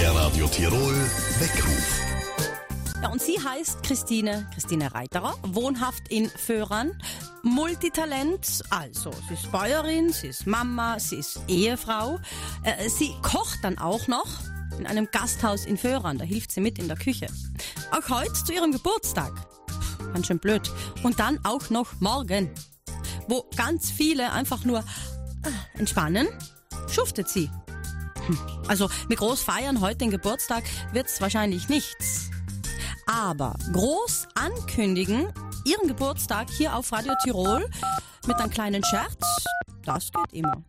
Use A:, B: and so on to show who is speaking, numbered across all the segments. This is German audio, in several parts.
A: Der Radio Tirol Weckruf.
B: Ja, und sie heißt Christine Reiterer, wohnhaft in Föhran, Multitalent, also sie ist Bäuerin, sie ist Mama, sie ist Ehefrau, sie kocht dann auch noch in einem Gasthaus in Föhran, da hilft sie mit in der Küche. Auch heute zu ihrem Geburtstag, ganz schön blöd, und dann auch noch morgen, wo ganz viele einfach nur entspannen, schuftet sie. Also mit groß feiern heute den Geburtstag wird's wahrscheinlich nichts. Aber groß ankündigen ihren Geburtstag hier auf Radio Tirol mit einem kleinen Scherz, das geht immer.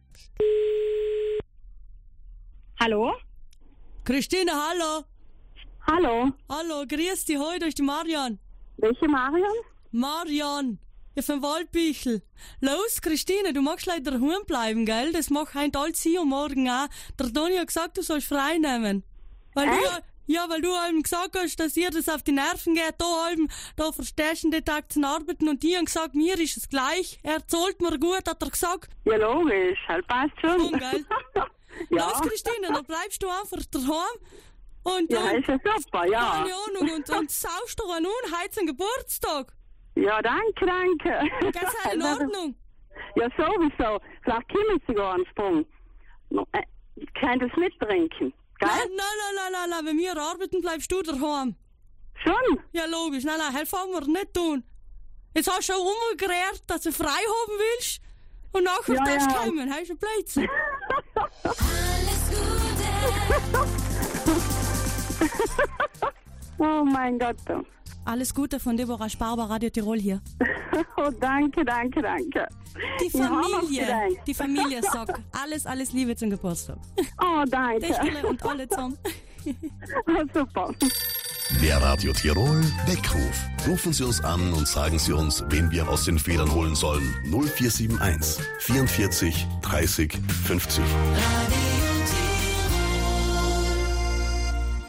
C: Hallo?
B: Christine, hallo.
C: Hallo?
B: Hallo, grüß dich, heute ist die Marian.
C: Welche Marion?
B: Marian, ja vom Waldbüchel. Los, Christine, du magst leider daheim bleiben, gell? Das macht heute alles sie und morgen auch. Der Toni hat gesagt, du sollst frei nehmen. Weil du eben gesagt hast, dass ihr das auf die Nerven geht, da verstehst du den Tag zu arbeiten, und die haben gesagt, mir ist es gleich. Er zahlt mir gut, hat er gesagt.
C: Ja, logisch, halt passt schon.
B: Gell?
C: Ja.
B: Los, Christine, dann bleibst du einfach daheim. Und
C: Ja, ist ja super, ja.
B: keine Ahnung, und saust doch an heute einen Geburtstag.
C: Ja, danke.
B: Geht's auch in Ordnung?
C: Ja, sowieso. Vielleicht kommen sie gar ans Sprung. Kann das mittrinken, gell?
B: Nein, wenn wir arbeiten, bleibst du daheim.
C: Schon?
B: Ja, logisch, nein, helfen wir nicht tun. Jetzt hast du schon umgerührt, dass du frei haben willst, und nachher
C: Ja,
B: darfst du
C: ja.
B: kommen, hast du Blödsinn.
C: Oh mein Gott.
B: Alles Gute von Deborah Sparber, Radio Tirol hier.
C: Oh, danke.
B: Die Familie sagt alles Liebe zum Geburtstag.
C: Oh, danke.
B: Techtle und alle zusammen.
C: Oh, super.
A: Der Radio Tirol Weckruf. Rufen Sie uns an und sagen Sie uns, wen wir aus den Federn holen sollen. 0471 44 30 50.